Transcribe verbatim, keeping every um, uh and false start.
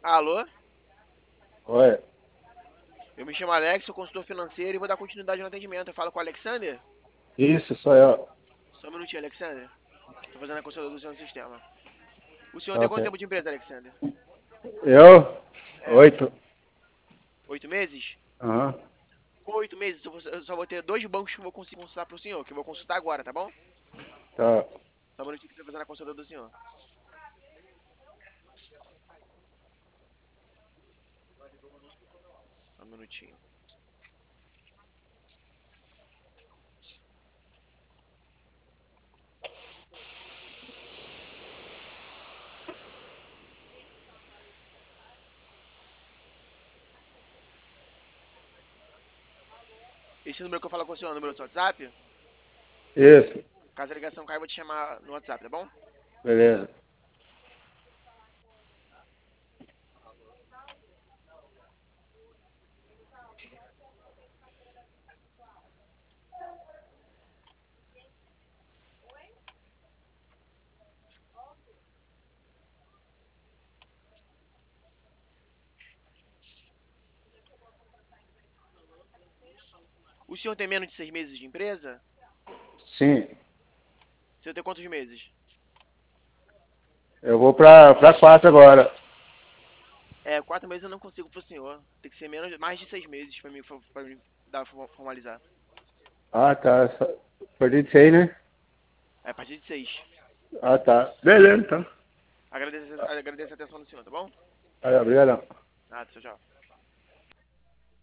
Alô? Oi, Eu me chamo Alex, sou consultor financeiro e vou dar continuidade no atendimento. Eu falo com o Alexander? isso sou eu. Só um minutinho, Alexander. Tô fazendo a consulta do seu no sistema. O senhor Tá tem quanto ok. tempo de empresa, Alexander? Eu? É, Oito. oito meses? Aham. Com oito meses, eu vou- eu só vou ter dois bancos que eu vou conseguir consultar pro senhor, que eu vou consultar agora, tá bom? Tá. Só um minutinho que eu tô fazendo a consulta do senhor. Só um minutinho. Esse número que eu falo com o senhor é o número do seu WhatsApp? Isso. Caso a ligação caia, eu vou te chamar no WhatsApp, tá bom? Beleza. O senhor tem menos de seis meses de empresa? Sim. O senhor tem quantos meses? Eu vou pra, pra quatro agora. É, quatro meses eu não consigo pro senhor. Tem que ser menos, mais de seis meses pra mim, pra mim dar, formalizar. Ah, tá. Só- Perdi de seis, né? É a partir de seis. Ah, tá. Beleza, então. Agradeço, agradeço a atenção do senhor, tá bom? Ah, obrigadão. Nada, tchau, tchau.